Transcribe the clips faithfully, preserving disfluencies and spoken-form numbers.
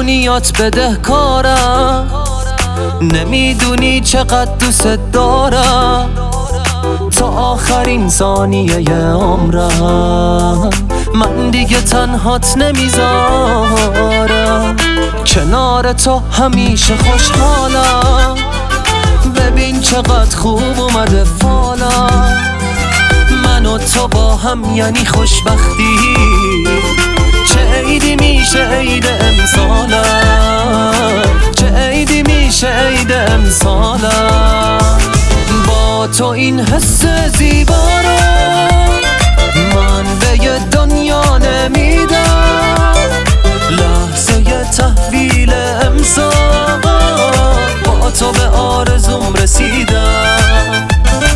دنیات بدهکارم، نمیدونی چقدر دوست دارم، تا آخرین ثانیه عمرم من دیگه تنهات نمیذارم. کنار تو همیشه خوشحالم، ببین چقدر خوب اومده فالم. من و تو با هم یعنی خوشبختی، چه عیدی میشه عید امسالم، چه عیدی میشه عید امسالم. با تو این حس زیبا رو من به یه دنیا نمیدم، لحظه تحویل امسال با تو به آرزوم رسیدم.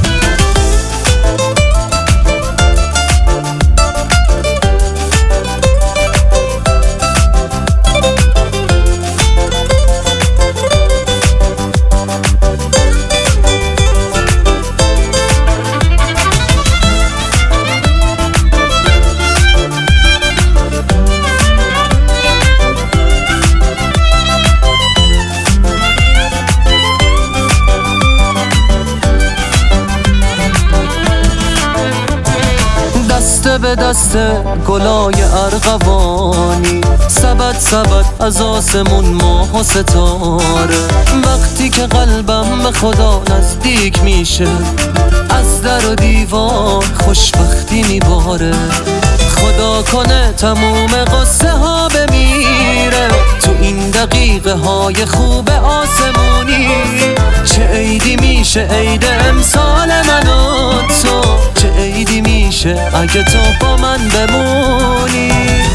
دست به دست گلای ارغوانی، سبد سبد از آسمون ماه و ستاره. وقتی که قلبم به خدا نزدیک میشه، از در و دیوار خوشبختی میباره. خدا کنه تموم قصه ها بمیره تو این دقیقه های خوب آسمونی. چه عیدی میشه عید امسال من و تو، چه عیدی میشه اگه تو با من بمونی.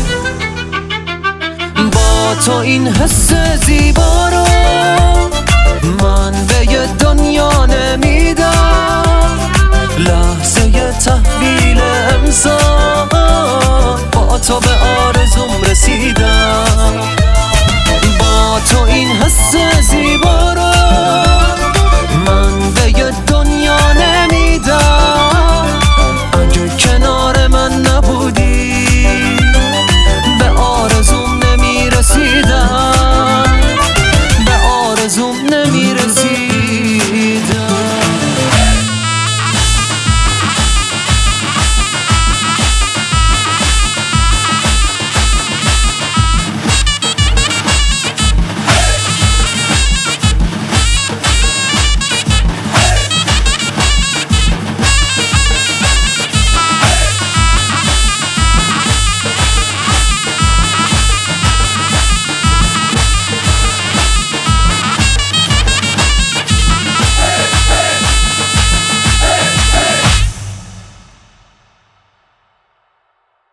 با تو این حس زیبا رو من به یه دنیا نمیدم، لحظه تحویل امسال با تو به